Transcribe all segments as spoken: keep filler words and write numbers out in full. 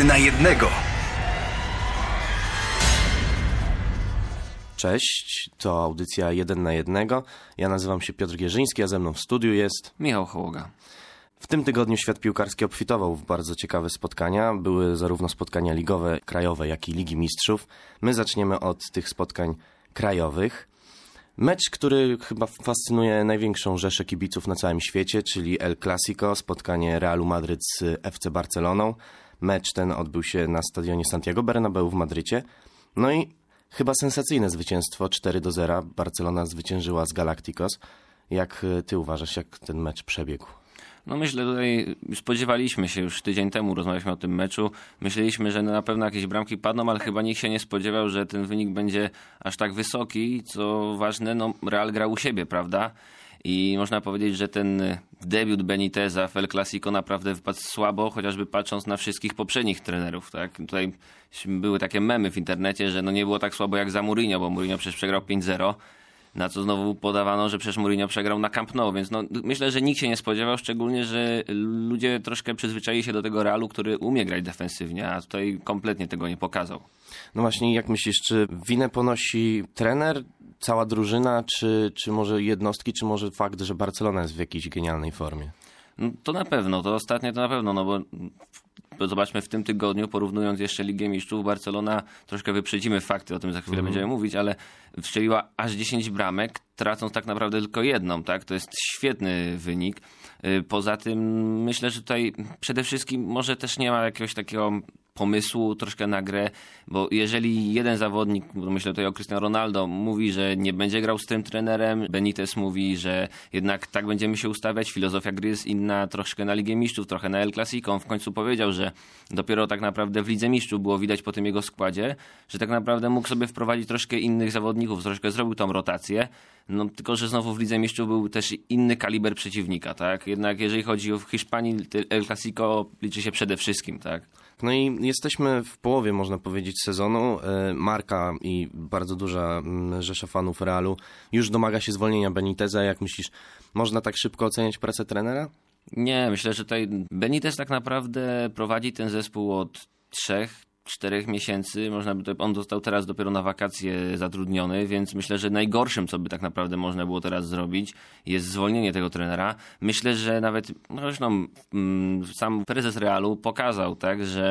na jednego. Cześć, to audycja jeden na jednego. Ja nazywam się Piotr Gierzyński, a ze mną w studiu jest Michał Hołoga. W tym tygodniu świat piłkarski obfitował w bardzo ciekawe spotkania. Były zarówno spotkania ligowe, krajowe, jak i Ligi Mistrzów. My zaczniemy od tych spotkań krajowych. Mecz, który chyba fascynuje największą rzeszę kibiców na całym świecie, czyli El Clasico, spotkanie Realu Madryt z F C Barceloną. Mecz ten odbył się na stadionie Santiago Bernabeu w Madrycie. No i chyba sensacyjne zwycięstwo, cztery do zera. Barcelona zwyciężyła z Galacticos. Jak ty uważasz, jak ten mecz przebiegł? No myślę, tutaj spodziewaliśmy się już tydzień temu, rozmawialiśmy o tym meczu. Myśleliśmy, że na pewno jakieś bramki padną, ale chyba nikt się nie spodziewał, że ten wynik będzie aż tak wysoki. Co ważne, no Real grał u siebie, prawda? I można powiedzieć, że ten debiut Beniteza w El Clasico naprawdę wypadł słabo, chociażby patrząc na wszystkich poprzednich trenerów. Tak? Tutaj były takie memy w internecie, że no nie było tak słabo jak za Mourinho, bo Mourinho przecież przegrał pięć zero. Na co znowu podawano, że przecież Mourinho przegrał na Camp Nou, więc no, myślę, że nikt się nie spodziewał, szczególnie, że ludzie troszkę przyzwyczaili się do tego Realu, który umie grać defensywnie, a tutaj kompletnie tego nie pokazał. No właśnie, jak myślisz, czy winę ponosi trener, cała drużyna, czy, czy może jednostki, czy może fakt, że Barcelona jest w jakiejś genialnej formie? No, to na pewno, to ostatnie to na pewno, no bo zobaczmy w tym tygodniu, porównując jeszcze Ligę Mistrzów, Barcelona, troszkę wyprzedzimy fakty, o tym za chwilę mm. będziemy mówić, ale strzeliła aż dziesięć bramek, tracąc tak naprawdę tylko jedną, tak? To jest świetny wynik. Poza tym myślę, że tutaj przede wszystkim może też nie ma jakiegoś takiego pomysłu troszkę na grę, bo jeżeli jeden zawodnik, myślę tutaj o Cristiano Ronaldo, mówi, że nie będzie grał z tym trenerem, Benitez mówi, że jednak tak będziemy się ustawiać, filozofia gry jest inna, troszkę na Ligę Mistrzów, trochę na El Clasico. On w końcu powiedział, że dopiero tak naprawdę w Lidze Mistrzów było widać po tym jego składzie, że tak naprawdę mógł sobie wprowadzić troszkę innych zawodników, troszkę zrobił tą rotację, no tylko, że znowu w Lidze Mistrzów był też inny kaliber przeciwnika, tak? Jednak jeżeli chodzi o Hiszpanii, El Clasico liczy się przede wszystkim, tak? No i jesteśmy w połowie, można powiedzieć, sezonu. Marka i bardzo duża rzesza fanów Realu już domaga się zwolnienia Beniteza. Jak myślisz, można tak szybko oceniać pracę trenera? Nie, myślę, że tutaj Benitez tak naprawdę prowadzi ten zespół od trzech, czterech miesięcy. Można by to, on został teraz dopiero na wakacje zatrudniony, więc myślę, że najgorszym, co by tak naprawdę można było teraz zrobić, jest zwolnienie tego trenera. Myślę, że nawet no zresztą, sam prezes Realu pokazał, tak, że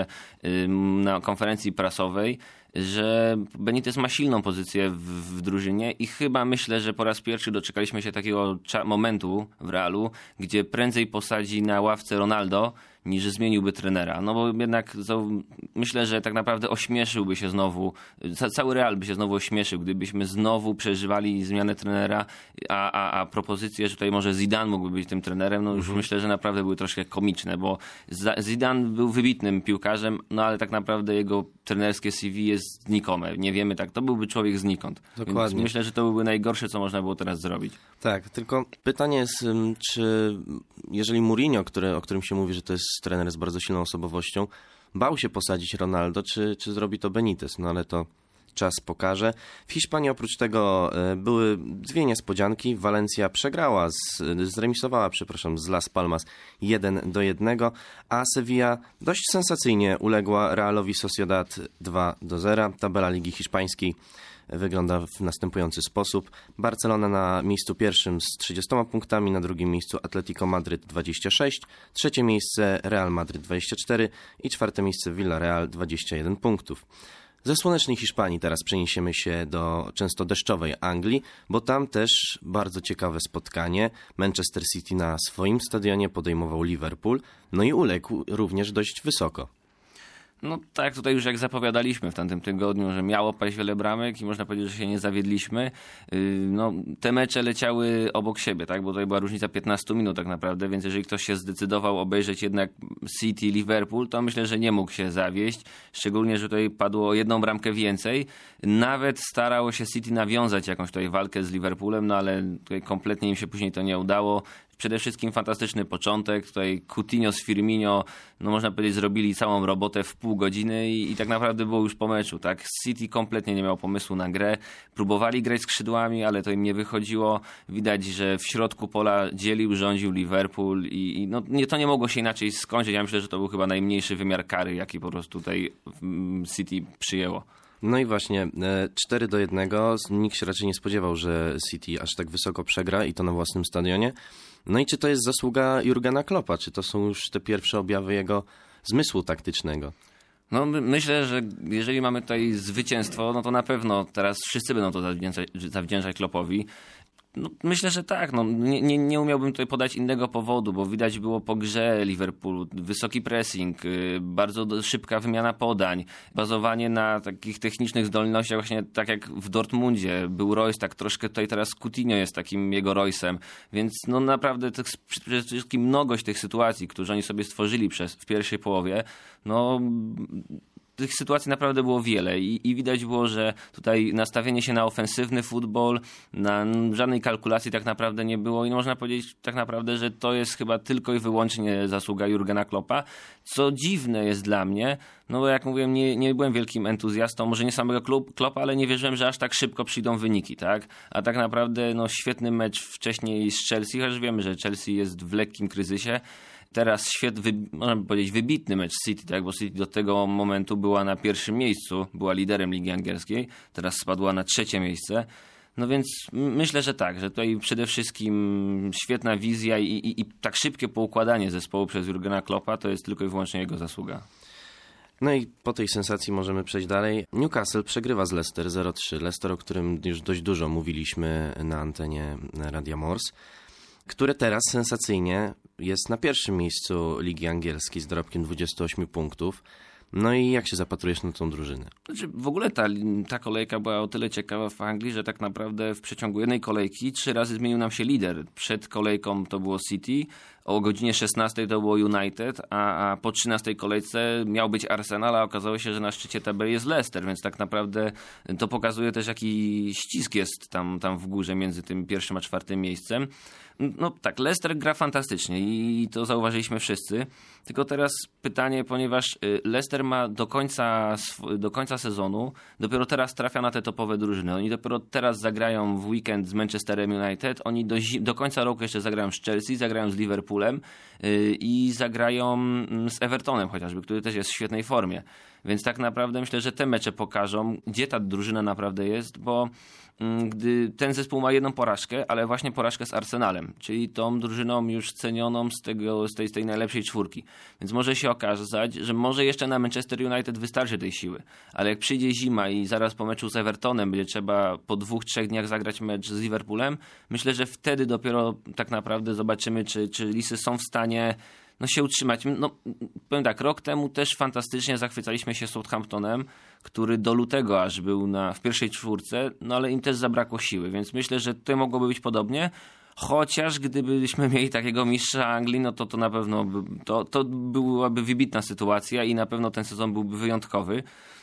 na konferencji prasowej, że Benitez ma silną pozycję w, w drużynie i chyba myślę, że po raz pierwszy doczekaliśmy się takiego cza- momentu w Realu, gdzie prędzej posadzi na ławce Ronaldo, niż zmieniłby trenera. No bo jednak to, myślę, że tak naprawdę ośmieszyłby się znowu, ca- cały Real by się znowu ośmieszył, gdybyśmy znowu przeżywali zmianę trenera, a, a, a propozycje, że tutaj może Zidane mógłby być tym trenerem, no już mhm. myślę, że naprawdę były troszkę komiczne, bo Zidane był wybitnym piłkarzem, no ale tak naprawdę jego trenerskie C V jest znikome. Nie wiemy, tak, to byłby człowiek znikąd. Dokładnie. Więc myślę, że to byłby najgorsze, co można było teraz zrobić. Tak, tylko pytanie jest, czy jeżeli Mourinho, który, o którym się mówi, że to jest trener z bardzo silną osobowością, bał się posadzić Ronaldo, czy, czy zrobi to Benitez? No ale to czas pokaże. W Hiszpanii oprócz tego były dwie niespodzianki. Walencja przegrała, z, zremisowała, przepraszam, z Las Palmas jeden do jednego, a Sevilla dość sensacyjnie uległa Realowi Sociedad dwa do zera. Tabela Ligi Hiszpańskiej wygląda w następujący sposób. Barcelona na miejscu pierwszym z trzydziestoma punktami, na drugim miejscu Atletico Madryt dwadzieścia sześć, trzecie miejsce Real Madryt dwadzieścia cztery i czwarte miejsce Villarreal dwadzieścia jeden punktów. Ze słonecznej Hiszpanii teraz przeniesiemy się do często deszczowej Anglii, bo tam też bardzo ciekawe spotkanie. Manchester City na swoim stadionie podejmował Liverpool, no i uległ również dość wysoko. No tak, tutaj już jak zapowiadaliśmy w tamtym tygodniu, że miało paść wiele bramek i można powiedzieć, że się nie zawiedliśmy. No, te mecze leciały obok siebie, tak, bo tutaj była różnica piętnaście minut tak naprawdę, więc jeżeli ktoś się zdecydował obejrzeć jednak City, Liverpool, to myślę, że nie mógł się zawieść. Szczególnie, że tutaj padło o jedną bramkę więcej. Nawet starało się City nawiązać jakąś tutaj walkę z Liverpoolem, no ale tutaj kompletnie im się później to nie udało. Przede wszystkim fantastyczny początek. Tutaj Coutinho z Firmino, no można powiedzieć, zrobili całą robotę w pół godziny i, i tak naprawdę było już po meczu. Tak? City kompletnie nie miał pomysłu na grę. Próbowali grać skrzydłami, ale to im nie wychodziło. Widać, że w środku pola dzielił, rządził Liverpool i, i no, nie, to nie mogło się inaczej skończyć. Ja myślę, że to był chyba najmniejszy wymiar kary, jaki po prostu tutaj City przyjęło. No i właśnie, cztery do jednego. Nikt się raczej nie spodziewał, że City aż tak wysoko przegra i to na własnym stadionie. No i czy to jest zasługa Jurgena Kloppa? Czy to są już te pierwsze objawy jego zmysłu taktycznego? No myślę, że jeżeli mamy tutaj zwycięstwo, no to na pewno teraz wszyscy będą to zawdzięczać, zawdzięczać Kloppowi. No, myślę, że tak. No, nie, nie, nie umiałbym tutaj podać innego powodu, bo widać było po grze Liverpoolu wysoki pressing, yy, bardzo do, szybka wymiana podań, bazowanie na takich technicznych zdolnościach, właśnie tak jak w Dortmundzie był Royce, tak troszkę tutaj teraz Coutinho jest takim jego Royce'em, więc no naprawdę tych, przede wszystkim mnogość tych sytuacji, które oni sobie stworzyli przez, w pierwszej połowie, no tych sytuacji naprawdę było wiele i, i widać było, że tutaj nastawienie się na ofensywny futbol, na żadnej kalkulacji tak naprawdę nie było i można powiedzieć tak naprawdę, że to jest chyba tylko i wyłącznie zasługa Jurgena Kloppa, co dziwne jest dla mnie, no bo jak mówiłem, nie, nie byłem wielkim entuzjastą, może nie samego Kloppa, ale nie wierzyłem, że aż tak szybko przyjdą wyniki, tak? A tak naprawdę no świetny mecz wcześniej z Chelsea, chociaż wiemy, że Chelsea jest w lekkim kryzysie. Teraz świet, wy, można by powiedzieć, wybitny mecz City, tak? Bo City do tego momentu była na pierwszym miejscu, była liderem Ligi Angielskiej, teraz spadła na trzecie miejsce. No więc myślę, że tak, że tutaj przede wszystkim świetna wizja i, i, i tak szybkie poukładanie zespołu przez Jurgena Kloppa to jest tylko i wyłącznie jego zasługa. No i po tej sensacji możemy przejść dalej. Newcastle przegrywa z Leicester zero trzy. Leicester, o którym już dość dużo mówiliśmy na antenie Radia Morse, które teraz sensacyjnie jest na pierwszym miejscu Ligi Angielskiej z dorobkiem dwudziestu ośmiu punktów. No i jak się zapatrujesz na tą drużynę? Znaczy, w ogóle ta, ta kolejka była o tyle ciekawa w Anglii, że tak naprawdę w przeciągu jednej kolejki trzy razy zmienił nam się lider. Przed kolejką to było City, o godzinie szesnastej to było United, a, a po trzynastej kolejce miał być Arsenal, a okazało się, że na szczycie tabeli jest Leicester, więc tak naprawdę to pokazuje też, jaki ścisk jest tam, tam w górze między tym pierwszym a czwartym miejscem. No tak, Leicester gra fantastycznie i to zauważyliśmy wszyscy. Tylko teraz pytanie, ponieważ Leicester ma do końca, do końca sezonu, dopiero teraz trafia na te topowe drużyny. Oni dopiero teraz zagrają w weekend z Manchesterem United, oni do, do końca roku jeszcze zagrają z Chelsea, zagrają z Liverpoolem yy, i zagrają z Evertonem chociażby, który też jest w świetnej formie. Więc tak naprawdę myślę, że te mecze pokażą, gdzie ta drużyna naprawdę jest, bo gdy ten zespół ma jedną porażkę, ale właśnie porażkę z Arsenalem, czyli tą drużyną już cenioną z, tego, z, tej, z tej najlepszej czwórki. Więc może się okazać, że może jeszcze na Manchester United wystarczy tej siły, ale jak przyjdzie zima i zaraz po meczu z Evertonem będzie trzeba po dwóch, trzech dniach zagrać mecz z Liverpoolem, myślę, że wtedy dopiero tak naprawdę zobaczymy, czy, czy Lisy są w stanie no się utrzymać. No, powiem tak, rok temu też fantastycznie zachwycaliśmy się Southamptonem, który do lutego aż był na, w pierwszej czwórce, no ale im też zabrakło siły, więc myślę, że tutaj mogłoby być podobnie. Chociaż gdybyśmy mieli takiego mistrza Anglii, no to to na pewno by, to, to byłaby wybitna sytuacja i na pewno ten sezon byłby wyjątkowy.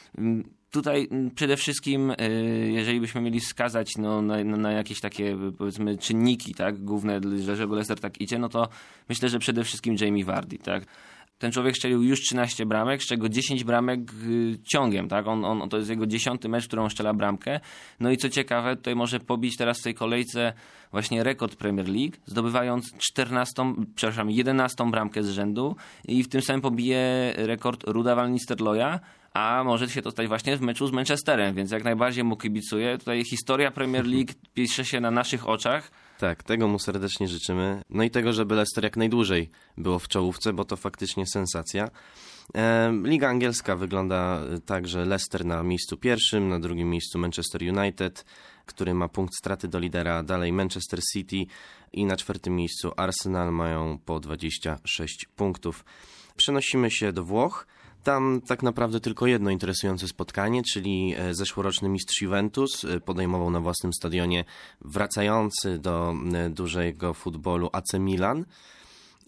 Tutaj przede wszystkim, jeżeli byśmy mieli wskazać no, na, na jakieś takie, powiedzmy, czynniki, tak, główne, dlaczego Leicester tak idzie, no to myślę, że przede wszystkim Jamie Vardy, tak. Ten człowiek strzelił już trzynaście bramek, z czego dziesięć bramek ciągiem, tak? On, on, to jest jego dziesiąty mecz, w którym on strzela bramkę. No i co ciekawe, tutaj może pobić teraz w tej kolejce właśnie rekord Premier League, zdobywając czternastą, przepraszam, jedenastą bramkę z rzędu i w tym samym pobije rekord Ruda Van Nistelrooya, a może się to stać właśnie w meczu z Manchesterem, więc jak najbardziej mu kibicuję. Tutaj historia Premier League pisze się na naszych oczach. Tak, tego mu serdecznie życzymy. No i tego, żeby Leicester jak najdłużej było w czołówce, bo to faktycznie sensacja. E, Liga Angielska wygląda tak, że Leicester na miejscu pierwszym, na drugim miejscu Manchester United, który ma punkt straty do lidera, dalej Manchester City i na czwartym miejscu Arsenal mają po dwadzieścia sześć punktów. Przenosimy się do Włoch. Tam tak naprawdę tylko jedno interesujące spotkanie, czyli zeszłoroczny mistrz Juventus podejmował na własnym stadionie wracający do dużego futbolu A C Milan.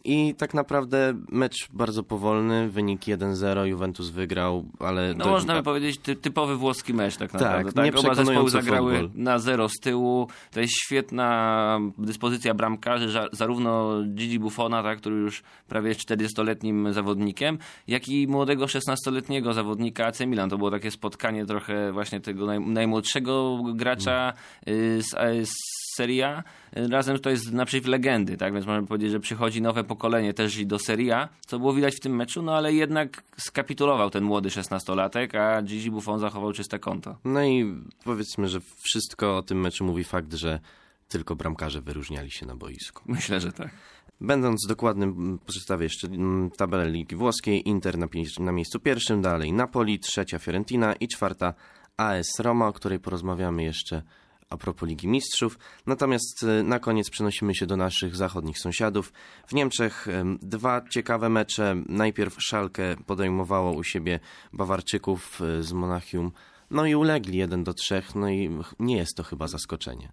I tak naprawdę mecz bardzo powolny, wynik jeden zero, Juventus wygrał, ale... No do... można by powiedzieć ty, typowy włoski mecz tak naprawdę. Tak, tak? Oba zespoły zagrały futbol. na zero z tyłu. To jest świetna dyspozycja bramkarzy, ża- zarówno Gigi Buffona, tak, który już prawie jest czterdziestoletnim zawodnikiem, jak i młodego szesnastoletniego zawodnika A C Milan. To było takie spotkanie trochę właśnie tego naj, najmłodszego gracza y, z, z Serie A, razem to jest naprzeciw legendy, tak, więc można powiedzieć, że przychodzi nowe pokolenie też i do Serie A, co było widać w tym meczu, no ale jednak skapitulował ten młody szesnastolatek, a Gigi Buffon zachował czyste konto. No i powiedzmy, że wszystko o tym meczu mówi fakt, że tylko bramkarze wyróżniali się na boisku. Myślę, że tak. Będąc dokładnym, przedstawię jeszcze tabelę Ligi Włoskiej. Inter na, pie- na miejscu pierwszym, dalej Napoli, trzecia Fiorentina i czwarta A S Roma, o której porozmawiamy jeszcze a propos Ligi Mistrzów. Natomiast na koniec przenosimy się do naszych zachodnich sąsiadów. W Niemczech dwa ciekawe mecze. Najpierw Schalke podejmowało u siebie Bawarczyków z Monachium, no i ulegli jeden do trzech, no i nie jest to chyba zaskoczenie.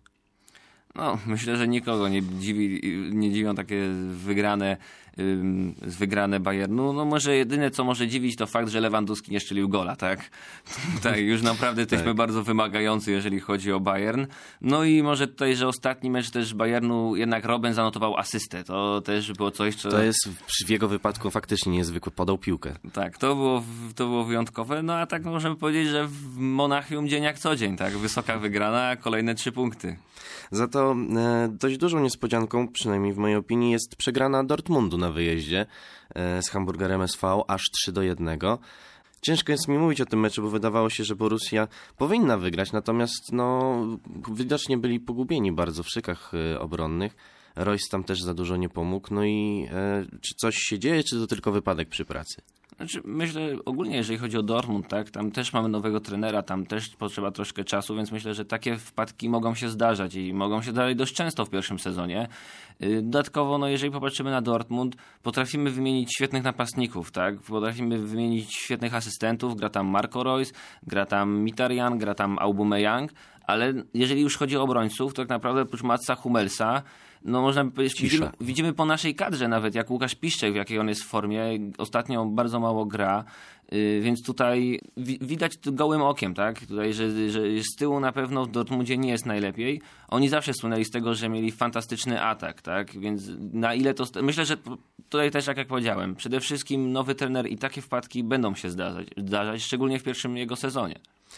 No, myślę, że nikogo nie, dziwi, nie dziwią takie wygrane, ym, wygrane Bayernu. No może jedyne, co może dziwić, to fakt, że Lewandowski nie strzelił gola, tak? Tak, już naprawdę jesteśmy tak bardzo wymagający, jeżeli chodzi o Bayern. No i może tutaj, że ostatni mecz też Bayernu, jednak Robben zanotował asystę. To też było coś, co... To jest w jego wypadku faktycznie niezwykły, podał piłkę. Tak, to było, to było wyjątkowe. No a tak możemy powiedzieć, że w Monachium dzień jak co dzień, tak? Wysoka wygrana, kolejne trzy punkty. Za to e, dość dużą niespodzianką, przynajmniej w mojej opinii, jest przegrana Dortmundu na wyjeździe e, z Hamburgerem S V aż trzy do jednego. Ciężko jest mi mówić o tym meczu, bo wydawało się, że Borussia powinna wygrać, natomiast no, widocznie byli pogubieni bardzo w szykach e, obronnych. Royce tam też za dużo nie pomógł. No i e, czy coś się dzieje, czy to tylko wypadek przy pracy? Znaczy, myślę ogólnie, jeżeli chodzi o Dortmund, tak, tam też mamy nowego trenera, tam też potrzeba troszkę czasu, więc myślę, że takie wpadki mogą się zdarzać i mogą się zdarzać dość często w pierwszym sezonie. Dodatkowo, no, jeżeli popatrzymy na Dortmund, potrafimy wymienić świetnych napastników, tak, potrafimy wymienić świetnych asystentów, gra tam Marco Reus, gra tam Mkhitaryan, gra tam Aubameyang, ale jeżeli już chodzi o obrońców, to tak naprawdę oprócz Matsa Hummelsa, no można by powiedzieć, widzimy, widzimy po naszej kadrze nawet, jak Łukasz Piszczek, w jakiej on jest w formie. Ostatnio bardzo mało gra, yy, więc tutaj wi- widać to gołym okiem, tak? Tutaj, że, że z tyłu na pewno w Dortmundzie nie jest najlepiej. Oni zawsze słynęli z tego, że mieli fantastyczny atak, tak? Więc na ile to... Myślę, że tutaj też, jak, jak powiedziałem, przede wszystkim nowy trener i takie wpadki będą się zdarzać, zdarzać, szczególnie w pierwszym jego sezonie.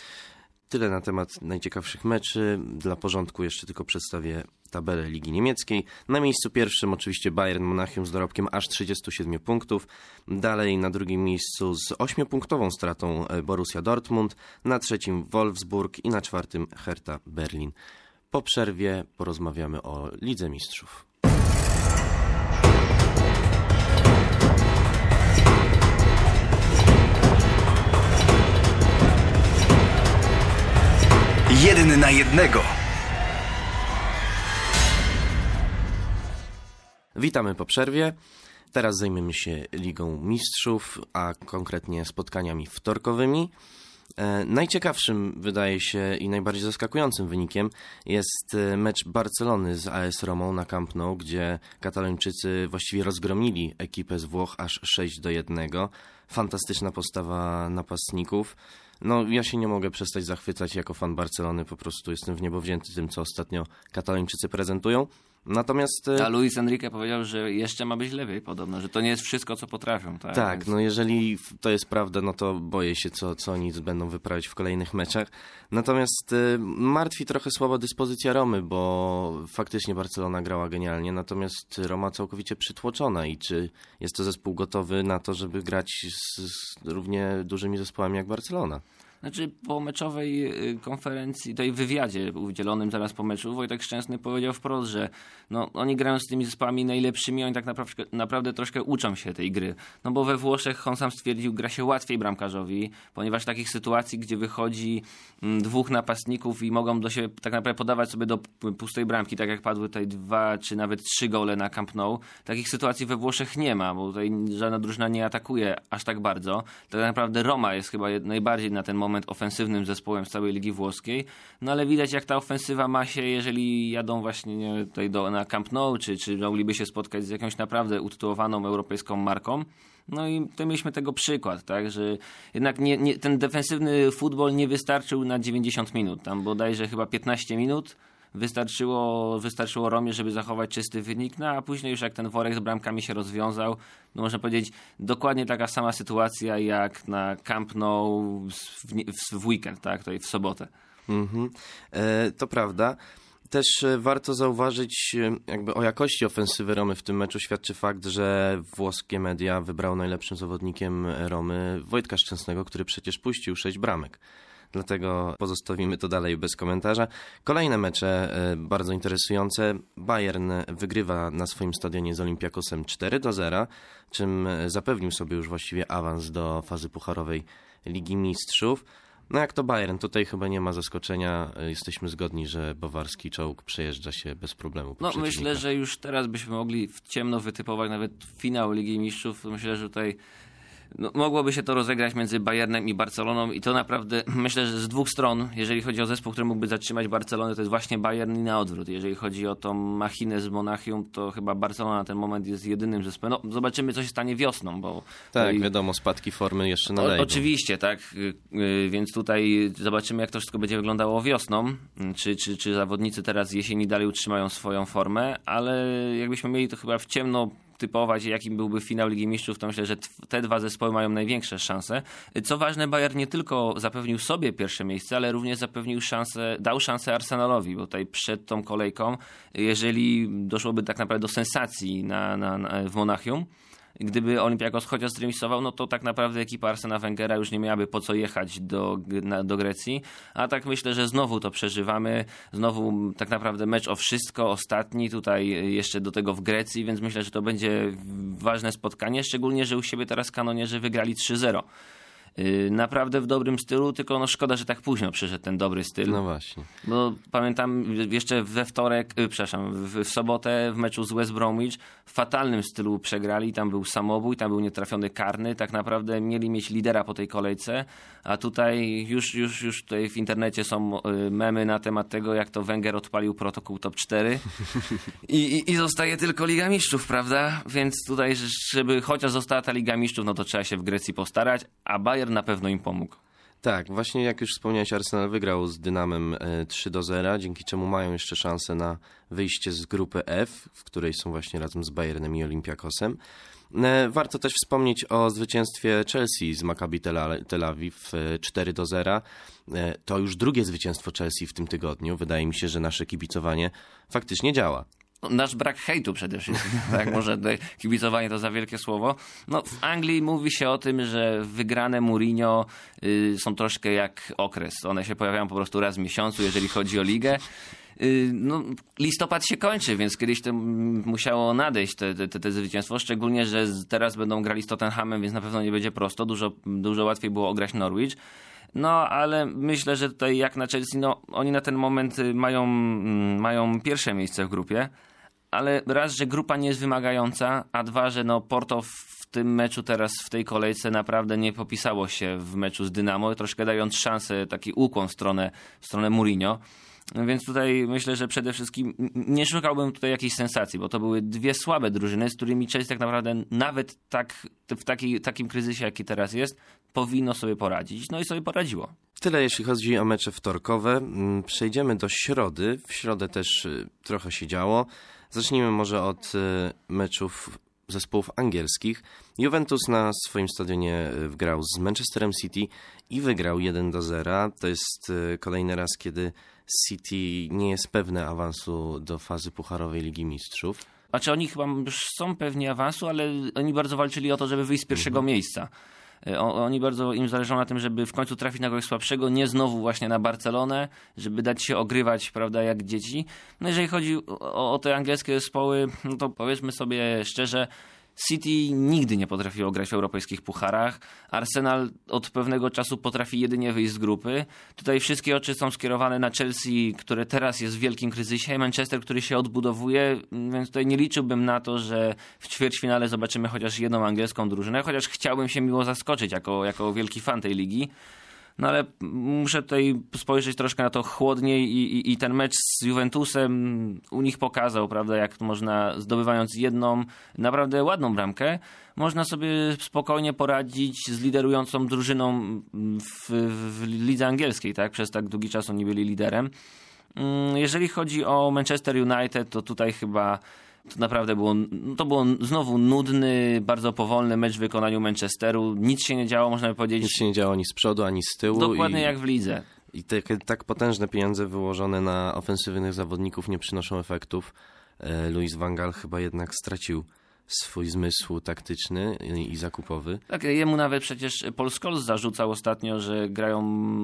Tyle na temat najciekawszych meczy. Dla porządku jeszcze tylko przedstawię tabelę Ligi Niemieckiej. Na miejscu pierwszym oczywiście Bayern Monachium z dorobkiem aż trzydziestu siedmiu punktów. Dalej na drugim miejscu z ośmiopunktową stratą Borussia Dortmund. Na trzecim Wolfsburg i na czwartym Hertha Berlin. Po przerwie porozmawiamy o Lidze Mistrzów. Jeden na jednego. Witamy po przerwie. Teraz zajmiemy się Ligą Mistrzów, a konkretnie spotkaniami wtorkowymi. E, najciekawszym, wydaje się, i najbardziej zaskakującym wynikiem jest mecz Barcelony z A S Romą na Camp Nou, gdzie Katalończycy właściwie rozgromili ekipę z Włoch aż sześć do jednego. Fantastyczna postawa napastników. No, ja się nie mogę przestać zachwycać jako fan Barcelony, po prostu jestem w niebo wzięty tym, co ostatnio Katalończycy prezentują. Natomiast... A Luis Enrique powiedział, że jeszcze ma być lepiej podobno, że to nie jest wszystko, co potrafią. Tak, tak Więc... no jeżeli to jest prawda, no to boję się, co, co oni będą wyprawiać w kolejnych meczach. Natomiast y, martwi trochę słaba dyspozycja Romy, bo faktycznie Barcelona grała genialnie, natomiast Roma całkowicie przytłoczona i czy jest to zespół gotowy na to, żeby grać z, z równie dużymi zespołami jak Barcelona? Znaczy po meczowej konferencji, tej wywiadzie udzielonym zaraz po meczu, Wojtek Szczęsny powiedział wprost, że no, oni grają z tymi zespołami najlepszymi, oni tak naprawdę, naprawdę troszkę uczą się tej gry. No bo we Włoszech, on sam stwierdził, gra się łatwiej bramkarzowi, ponieważ w takich sytuacji, gdzie wychodzi m, dwóch napastników i mogą do siebie tak naprawdę podawać sobie do pustej bramki, tak jak padły tutaj dwa czy nawet trzy gole na Camp Nou, takich sytuacji we Włoszech nie ma, bo tutaj żadna drużyna nie atakuje aż tak bardzo. Tak naprawdę Roma jest chyba najbardziej na ten moment moment ofensywnym zespołem z całej Ligi Włoskiej, no ale widać jak ta ofensywa ma się, jeżeli jadą właśnie nie, tutaj do, na Camp Nou, czy, czy mogliby się spotkać z jakąś naprawdę utytułowaną europejską marką. No i to mieliśmy tego przykład, tak, że jednak nie, nie, ten defensywny futbol nie wystarczył na dziewięćdziesiąt minut, tam bodajże chyba piętnaście minut wystarczyło, wystarczyło Romie, żeby zachować czysty wynik, no a później już jak ten worek z bramkami się rozwiązał, no można powiedzieć dokładnie taka sama sytuacja jak na Camp Nou w, w, w weekend, tak, tutaj w sobotę. Mhm. E, to prawda. Też warto zauważyć, jakby o jakości ofensywy Romy w tym meczu świadczy fakt, że włoskie media wybrało najlepszym zawodnikiem Romy Wojtka Szczęsnego, który przecież puścił sześć bramek. Dlatego pozostawimy to dalej bez komentarza. Kolejne mecze bardzo interesujące. Bayern wygrywa na swoim stadionie z Olympiakosem cztery do zera, czym zapewnił sobie już właściwie awans do fazy pucharowej Ligi Mistrzów. No jak to Bayern, tutaj chyba nie ma zaskoczenia. Jesteśmy zgodni, że bawarski czołg przejeżdża się bez problemu. No myślę, że już teraz byśmy mogli w ciemno wytypować nawet finał Ligi Mistrzów. Myślę, że tutaj no, mogłoby się to rozegrać między Bayernem i Barceloną i to naprawdę myślę, że z dwóch stron, jeżeli chodzi o zespół, który mógłby zatrzymać Barcelonę, to jest właśnie Bayern i na odwrót. Jeżeli chodzi o tą machinę z Monachium, to chyba Barcelona na ten moment jest jedynym zespołem. No, zobaczymy, co się stanie wiosną, bo... Tak, i... wiadomo, spadki formy jeszcze nadejdą. O, oczywiście, tak, yy, więc tutaj zobaczymy, jak to wszystko będzie wyglądało wiosną, czy, czy, czy zawodnicy teraz jesieni dalej utrzymają swoją formę, ale jakbyśmy mieli to chyba w ciemno typować, jakim byłby finał Ligi Mistrzów, to myślę, że te dwa zespoły mają największe szanse. Co ważne, Bayern nie tylko zapewnił sobie pierwsze miejsce, ale również zapewnił szansę, dał szansę Arsenalowi, bo tutaj przed tą kolejką, jeżeli doszłoby tak naprawdę do sensacji na, na, na, w Monachium, gdyby Olympiakos chociaż zremisował, no to tak naprawdę ekipa Arsena Wengera już nie miałaby po co jechać do, na, do Grecji. A tak myślę, że znowu to przeżywamy. Znowu tak naprawdę mecz o wszystko, ostatni tutaj jeszcze do tego w Grecji, więc myślę, że to będzie ważne spotkanie, szczególnie, że u siebie teraz kanonierzy wygrali trzy zero. Naprawdę w dobrym stylu, tylko no szkoda, że tak późno przyszedł ten dobry styl. No właśnie. Bo pamiętam jeszcze we wtorek, yy, przepraszam, w, w sobotę w meczu z West Bromwich w fatalnym stylu przegrali, tam był samobój, tam był nietrafiony karny, tak naprawdę mieli mieć lidera po tej kolejce, a tutaj już, już, już tutaj w internecie są yy, memy na temat tego, jak to Wenger odpalił protokół top cztery I, i, i zostaje tylko Liga Mistrzów, prawda? Więc tutaj, żeby chociaż została ta Liga Mistrzów, no to trzeba się w Grecji postarać, a Bayern na pewno im pomógł. Tak, właśnie jak już wspomniałeś, Arsenal wygrał z Dynamem trzy do zera, dzięki czemu mają jeszcze szansę na wyjście z grupy F, w której są właśnie razem z Bayernem i Olympiakosem. Warto też wspomnieć o zwycięstwie Chelsea z Maccabi Tel Awiw cztery do zera. To już drugie zwycięstwo Chelsea w tym tygodniu. Wydaje mi się, że nasze kibicowanie faktycznie działa. Nasz brak hejtu przede wszystkim, tak, może tutaj kibicowanie to za wielkie słowo. No, w Anglii mówi się o tym, że wygrane Mourinho y, są troszkę jak okres. One się pojawiają po prostu raz w miesiącu, jeżeli chodzi o ligę. Y, no, listopad się kończy, więc kiedyś to musiało nadejść te, te, te zwycięstwo, szczególnie, że teraz będą grali z Tottenhamem, więc na pewno nie będzie prosto. Dużo, dużo łatwiej było ograć Norwich. No, ale myślę, że tutaj jak na Chelsea, no oni na ten moment mają, mają pierwsze miejsce w grupie, ale raz, że grupa nie jest wymagająca, a dwa, że no Porto w tym meczu teraz, w tej kolejce naprawdę nie popisało się w meczu z Dynamo, troszkę dając szansę, taki ukłon w stronę, w stronę Mourinho. Więc tutaj myślę, że przede wszystkim nie szukałbym tutaj jakiejś sensacji, bo to były dwie słabe drużyny, z którymi Chelsea tak naprawdę nawet tak, w taki, takim kryzysie, jaki teraz jest, powinno sobie poradzić. No i sobie poradziło. Tyle jeśli chodzi o mecze wtorkowe. Przejdziemy do środy. W środę też trochę się działo. Zacznijmy może od meczów zespołów angielskich. Juventus na swoim stadionie grał z Manchesterem City i wygrał jeden do zera. To jest kolejny raz, kiedy City nie jest pewne awansu do fazy pucharowej Ligi Mistrzów. Znaczy oni chyba już są pewni awansu, ale oni bardzo walczyli o to, żeby wyjść z pierwszego mhm. miejsca. Oni bardzo im zależą na tym, żeby w końcu trafić na kogoś słabszego, nie znowu właśnie na Barcelonę, żeby dać się ogrywać, prawda, jak dzieci. No jeżeli chodzi o, o te angielskie zespoły, no to powiedzmy sobie szczerze, City nigdy nie potrafiło grać w europejskich pucharach. Arsenal od pewnego czasu potrafi jedynie wyjść z grupy. Tutaj wszystkie oczy są skierowane na Chelsea, które teraz jest w wielkim kryzysie. Manchester, który się odbudowuje, więc tutaj nie liczyłbym na to, że w ćwierćfinale zobaczymy chociaż jedną angielską drużynę, chociaż chciałbym się miło zaskoczyć jako, jako wielki fan tej ligi. No ale muszę tutaj spojrzeć troszkę na to chłodniej i, i, i ten mecz z Juventusem u nich pokazał, prawda, jak można, zdobywając jedną naprawdę ładną bramkę, można sobie spokojnie poradzić z liderującą drużyną w, w lidze angielskiej, tak? Przez tak długi czas oni byli liderem. Jeżeli chodzi o Manchester United, to tutaj chyba to naprawdę było, to było znowu nudny, bardzo powolny mecz w wykonaniu Manchesteru. Nic się nie działo, można by powiedzieć. Nic się nie działo ani z przodu, ani z tyłu. Dokładnie i, jak w lidze. I te, tak potężne pieniądze wyłożone na ofensywnych zawodników nie przynoszą efektów. Louis van Gaal chyba jednak stracił swój zmysł taktyczny i zakupowy. Tak, jemu nawet przecież Paul Scholes zarzucał ostatnio, że grają,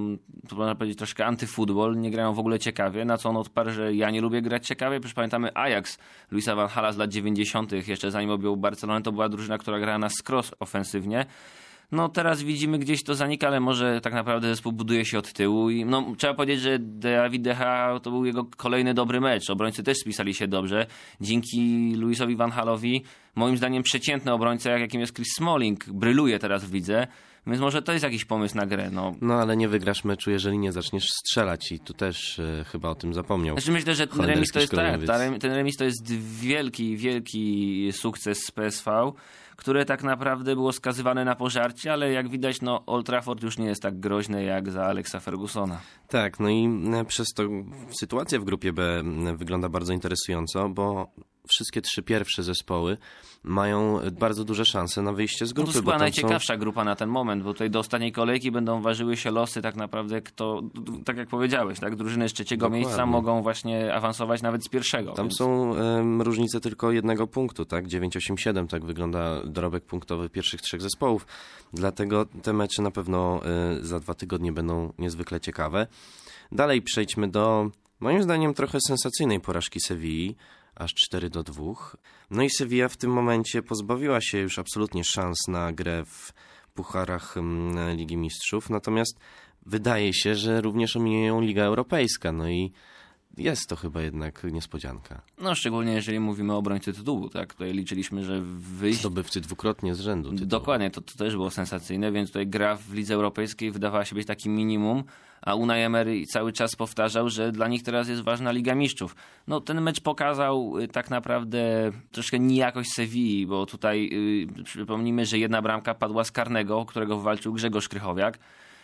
to można powiedzieć, troszkę antyfutbol, nie grają w ogóle ciekawie, na co on odparł, że ja nie lubię grać ciekawie. Przecież pamiętamy Ajax Louisa van Gaala z lat dziewięćdziesiątych, jeszcze zanim objął Barcelonę, to była drużyna, która grała na skros ofensywnie. No teraz widzimy, gdzieś to zanika, ale może tak naprawdę zespół buduje się od tyłu i no, trzeba powiedzieć, że David De Gea to był jego kolejny dobry mecz. Obrońcy też spisali się dobrze. Dzięki Louisowi van Gaalowi, moim zdaniem przeciętny obrońca, jak jakim jest Chris Smalling, bryluje teraz w lidze. Więc może to jest jakiś pomysł na grę. No, no ale nie wygrasz meczu, jeżeli nie zaczniesz strzelać i tu też e, chyba o tym zapomniał. Znaczy myślę, że ten remis to jest tak, ten remis to jest wielki, wielki sukces z P S V, które tak naprawdę było skazywane na pożarcie, ale jak widać, no Old Trafford już nie jest tak groźny jak za Alexa Fergusona. Tak, no i przez to sytuacja w grupie B wygląda bardzo interesująco, bo wszystkie trzy pierwsze zespoły mają bardzo duże szanse na wyjście z grupy. No to była najciekawsza są... grupa na ten moment, bo tutaj do ostatniej kolejki będą ważyły się losy tak naprawdę, kto, tak jak powiedziałeś, tak, drużyny z trzeciego Dokładnie. miejsca mogą właśnie awansować nawet z pierwszego. Tam więc... są um, różnice tylko jednego punktu, tak, dziewięć osiem siedem, tak wygląda dorobek punktowy pierwszych trzech zespołów, dlatego te mecze na pewno y, za dwa tygodnie będą niezwykle ciekawe. Dalej przejdźmy do, moim zdaniem, trochę sensacyjnej porażki Sewilli, aż cztery do dwóch. No i Sevilla w tym momencie pozbawiła się już absolutnie szans na grę w pucharach Ligi Mistrzów, natomiast wydaje się, że również ominie ją Liga Europejska, no i jest to chyba jednak niespodzianka. No szczególnie jeżeli mówimy o obrońcy tytułu, tak? Tutaj liczyliśmy, że wyjść... Zdobywcy dwukrotnie z rzędu tytułu. Dokładnie, to, to też było sensacyjne, więc tutaj gra w Lidze Europejskiej wydawała się być takim minimum, a Unai Emery cały czas powtarzał, że dla nich teraz jest ważna Liga Mistrzów. No ten mecz pokazał tak naprawdę troszkę nijakość Sewilli, bo tutaj yy, przypomnijmy, że jedna bramka padła z karnego, którego wywalczył Grzegorz Krychowiak.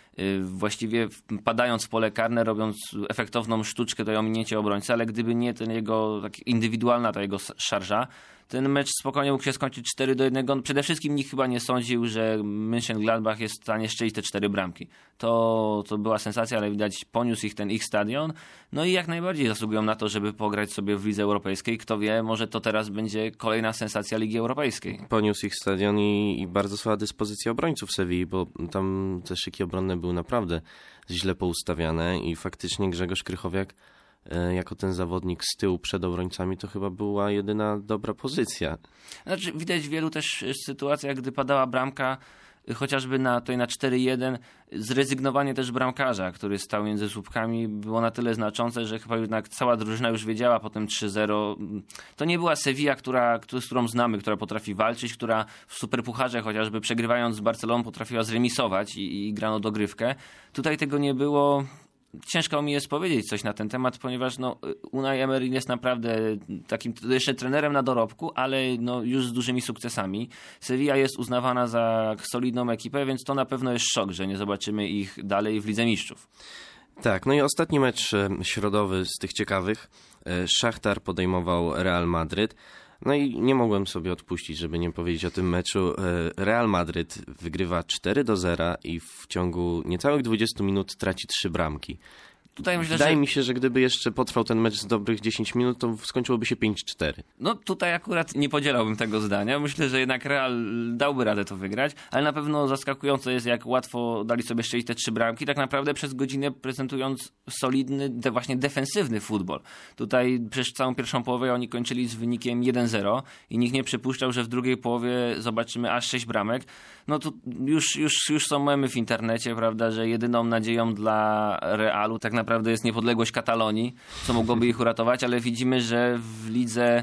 Właściwie padając w pole karne, robiąc efektowną sztuczkę, to ominięcie obrońcy, ale gdyby nie ten jego tak indywidualna ta jego szarża, ten mecz spokojnie mógł się skończyć cztery do jednego. Przede wszystkim nikt chyba nie sądził, że Mönchengladbach jest w stanie strzelić te cztery bramki. To, to była sensacja, ale widać poniósł ich ten ich stadion. No i jak najbardziej zasługują na to, żeby pograć sobie w Lidze Europejskiej. Kto wie, może to teraz będzie kolejna sensacja Ligi Europejskiej. Poniósł ich stadion i, i bardzo słaba dyspozycja obrońców Sewilli, bo tam te szyki obronne były naprawdę źle poustawiane i faktycznie Grzegorz Krychowiak jako ten zawodnik z tyłu przed obrońcami, to chyba była jedyna dobra pozycja. Znaczy, widać w wielu też sytuacjach, gdy padała bramka, chociażby na, tutaj na cztery jeden, zrezygnowanie też bramkarza, który stał między słupkami, było na tyle znaczące, że chyba jednak cała drużyna już wiedziała po tym trzy zero. To nie była Sevilla, która, z którą znamy, która potrafi walczyć, która w Superpucharze chociażby przegrywając z Barceloną potrafiła zremisować i, i grano dogrywkę. Tutaj tego nie było. Ciężko mi jest powiedzieć coś na ten temat, ponieważ no, Unai Emery jest naprawdę takim jeszcze trenerem na dorobku, ale no, już z dużymi sukcesami. Sevilla jest uznawana za solidną ekipę, więc to na pewno jest szok, że nie zobaczymy ich dalej w Lidze Mistrzów. Tak, no i ostatni mecz środowy z tych ciekawych. Szachtar podejmował Real Madryt. No i nie mogłem sobie odpuścić, żeby nie powiedzieć o tym meczu. Real Madryt wygrywa cztery do zera i w ciągu niecałych dwudziestu minut traci trzy bramki. Tutaj myślę, Wydaje że... mi się, że gdyby jeszcze potrwał ten mecz z dobrych dziesięć minut, to skończyłoby się pięć cztery. No tutaj akurat nie podzielałbym tego zdania. Myślę, że jednak Real dałby radę to wygrać, ale na pewno zaskakujące jest, jak łatwo dali sobie strzelić te trzy bramki, tak naprawdę przez godzinę prezentując solidny, de, właśnie defensywny futbol. Tutaj przez całą pierwszą połowę oni kończyli z wynikiem jeden zero i nikt nie przypuszczał, że w drugiej połowie zobaczymy aż sześć bramek. No to już, już, już są memy w internecie, prawda, że jedyną nadzieją dla Realu tak naprawdę jest niepodległość Katalonii, co mogłoby ich uratować, ale widzimy, że w lidze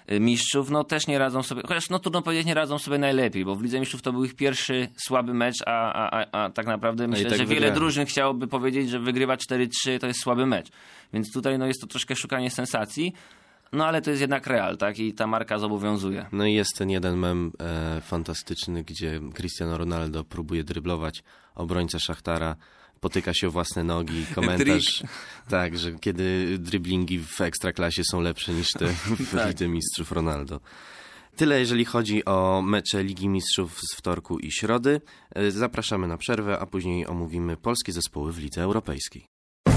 Mistrzów, no też nie radzą sobie, chociaż no trudno powiedzieć, nie radzą sobie najlepiej, bo w Lidze Mistrzów to był ich pierwszy słaby mecz, a, a, a, a tak naprawdę myślę, tak że wygrałem. wiele drużyn chciałoby powiedzieć, że wygrywa cztery trzy to jest słaby mecz. Więc tutaj no jest to troszkę szukanie sensacji, no ale to jest jednak Real, tak? I ta marka zobowiązuje. No i jest ten jeden mem e, fantastyczny, gdzie Cristiano Ronaldo próbuje dryblować obrońcę Szachtara, potyka się o własne nogi, komentarz, tak, że kiedy driblingi w Ekstraklasie są lepsze niż te w Tak. Lidze Mistrzów Ronaldo. Tyle jeżeli chodzi o mecze Ligi Mistrzów z wtorku i środy. E, Zapraszamy na przerwę, a później omówimy polskie zespoły w Lidze Europejskiej.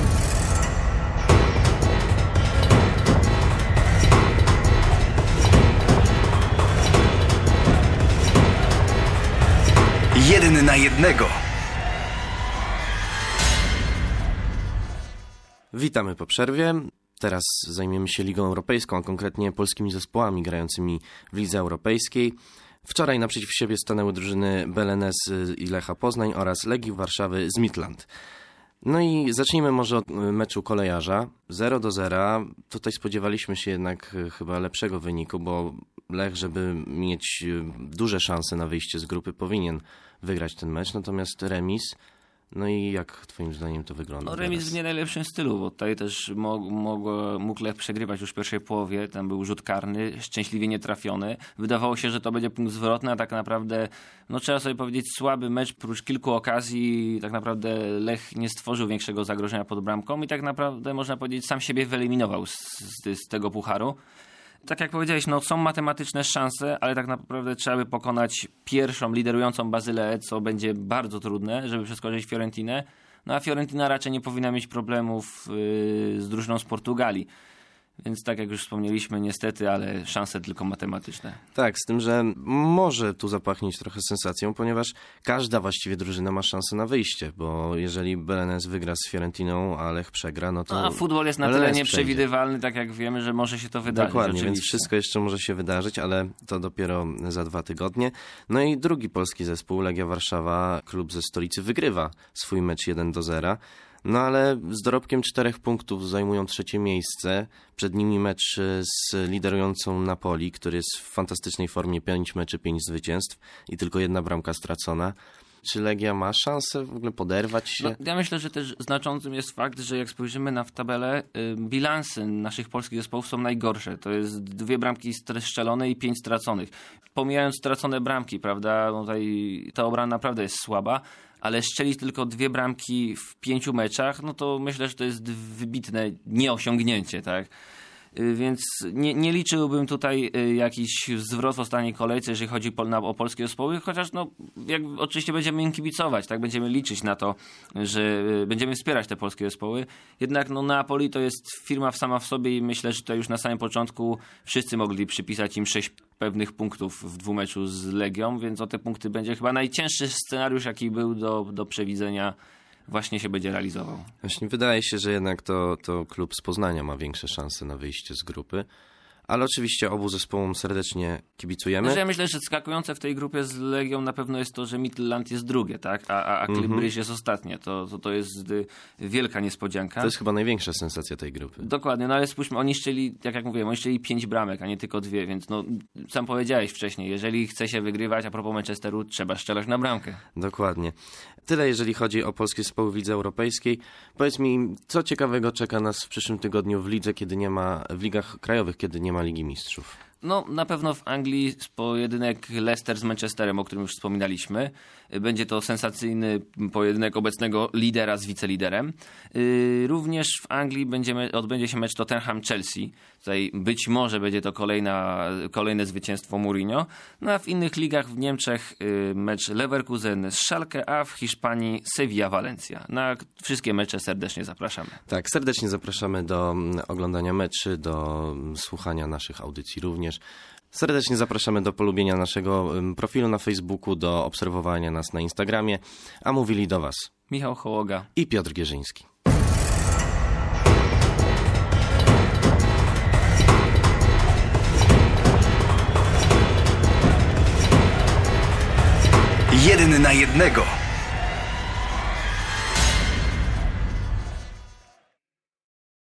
Jeden na jednego. Witamy po przerwie. Teraz zajmiemy się Ligą Europejską, a konkretnie polskimi zespołami grającymi w Lidze Europejskiej. Wczoraj naprzeciw siebie stanęły drużyny B L N S i Lecha Poznań oraz Legii Warszawy z Midland. No i zacznijmy może od meczu kolejarza. zero do zera. Tutaj spodziewaliśmy się jednak chyba lepszego wyniku, bo Lech, żeby mieć duże szanse na wyjście z grupy, powinien wygrać ten mecz, natomiast remis. No i jak twoim zdaniem to wygląda? No remis teraz? w nie najlepszym stylu, bo tutaj też mógł, mógł, mógł Lech przegrywać już w pierwszej połowie, tam był rzut karny, szczęśliwie nie trafiony. Wydawało się, że to będzie punkt zwrotny, a tak naprawdę, no trzeba sobie powiedzieć, słaby mecz, prócz kilku okazji, tak naprawdę Lech nie stworzył większego zagrożenia pod bramką i tak naprawdę, można powiedzieć, sam siebie wyeliminował z, z, z tego pucharu. Tak jak powiedziałeś, no są matematyczne szanse, ale tak naprawdę trzeba by pokonać pierwszą liderującą Bazyleę, co będzie bardzo trudne, żeby przeskoczyć Fiorentinę. No a Fiorentina raczej nie powinna mieć problemów yy, z drużyną z Portugalii. Więc tak jak już wspomnieliśmy, niestety, ale szanse tylko matematyczne. Tak, z tym, że może tu zapachnieć trochę sensacją, ponieważ każda właściwie drużyna ma szansę na wyjście, bo jeżeli B L N S wygra z Fiorentiną, a Lech przegra, no to... No, a futbol jest na L N S tyle nieprzewidywalny, tak jak wiemy, że może się to wydarzyć. Dokładnie, oczywiście. więc wszystko jeszcze może się wydarzyć, ale to dopiero za dwa tygodnie. No i drugi polski zespół, Legia Warszawa, klub ze stolicy, wygrywa swój mecz jeden do zera. No ale z dorobkiem czterech punktów zajmują trzecie miejsce. Przed nimi mecz z liderującą Napoli, który jest w fantastycznej formie, pięć meczy, pięć zwycięstw i tylko jedna bramka stracona. Czy Legia ma szansę w ogóle poderwać się? No, ja myślę, że też znaczącym jest fakt, że jak spojrzymy na w tabelę, y, bilansy naszych polskich zespołów są najgorsze. To jest dwie bramki strzelone i pięć straconych. Pomijając stracone bramki, prawda, no tutaj ta obrona naprawdę jest słaba, ale strzelić tylko dwie bramki w pięciu meczach, no to myślę, że to jest wybitne nieosiągnięcie, tak? Więc nie, nie liczyłbym tutaj jakiś zwrot w ostatniej kolejce, jeżeli chodzi o polskie zespoły, chociaż no, jak oczywiście będziemy im kibicować, tak, będziemy liczyć na to, że będziemy wspierać te polskie zespoły. Jednak no, Napoli to jest firma sama w sobie i myślę, że tutaj już na samym początku wszyscy mogli przypisać im sześć pewnych punktów w dwumeczu z Legią, więc o te punkty będzie chyba najcięższy scenariusz, jaki był do, do przewidzenia, właśnie się będzie realizował. Właśnie wydaje się, że jednak to, to klub z Poznania ma większe szanse na wyjście z grupy. Ale oczywiście obu zespołom serdecznie kibicujemy. Znaczy, ja myślę, że skakujące w tej grupie z Legią na pewno jest to, że Midtjylland jest drugie, tak? A, a, a Club Mhm. Brugge jest ostatnie. To, to, to jest y, wielka niespodzianka. To jest chyba największa sensacja tej grupy. Dokładnie, no ale spójrzmy, oni chcieli, jak jak mówiłem, oni chcieli pięć bramek, a nie tylko dwie, więc no, sam powiedziałeś wcześniej, jeżeli chce się wygrywać, a propos Manchesteru, trzeba strzelać na bramkę. Dokładnie. Tyle jeżeli chodzi o polskie zespoły w Lidze Europejskiej. Powiedz mi, co ciekawego czeka nas w przyszłym tygodniu w lidze, kiedy nie ma, w ligach krajowych, kiedy nie ma Ligi Mistrzów? No, na pewno w Anglii pojedynek Leicester z Manchesterem, o którym już wspominaliśmy. Będzie to sensacyjny pojedynek obecnego lidera z wiceliderem. Również w Anglii będziemy, odbędzie się mecz Tottenham-Chelsea. Tutaj być może będzie to kolejna, kolejne zwycięstwo Mourinho. No a w innych ligach w Niemczech mecz Leverkusen z Schalke, a w Hiszpanii Sevilla-Valencia. Na wszystkie mecze serdecznie zapraszamy. Tak, serdecznie zapraszamy do oglądania meczy, do słuchania naszych audycji również. Serdecznie zapraszamy do polubienia naszego profilu na Facebooku, do obserwowania nas na Instagramie, a mówili do Was Michał Hołoga i Piotr Gierzyński. Jeden na jednego.